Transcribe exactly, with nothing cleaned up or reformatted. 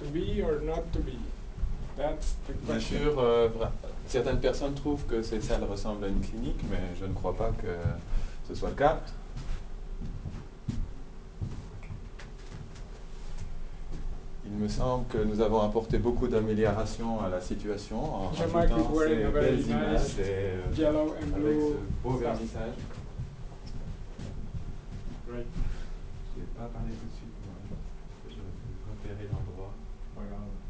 to be or not to be? That's the Bien question. sûr, euh, vra- certaines personnes trouvent que ces salles ressemblent à une clinique, mais je ne crois pas que ce soit le cas. Il me semble que nous avons apporté beaucoup d'améliorations à la situation en Jean-Marc is rajoutant ces wearing a very belles nice images et euh, yellow and avec blue ce beau stuff. vernissage. Right. Je n'ai pas parlé tout de suite, moi. Je vais repérer l'endroit. Voilà.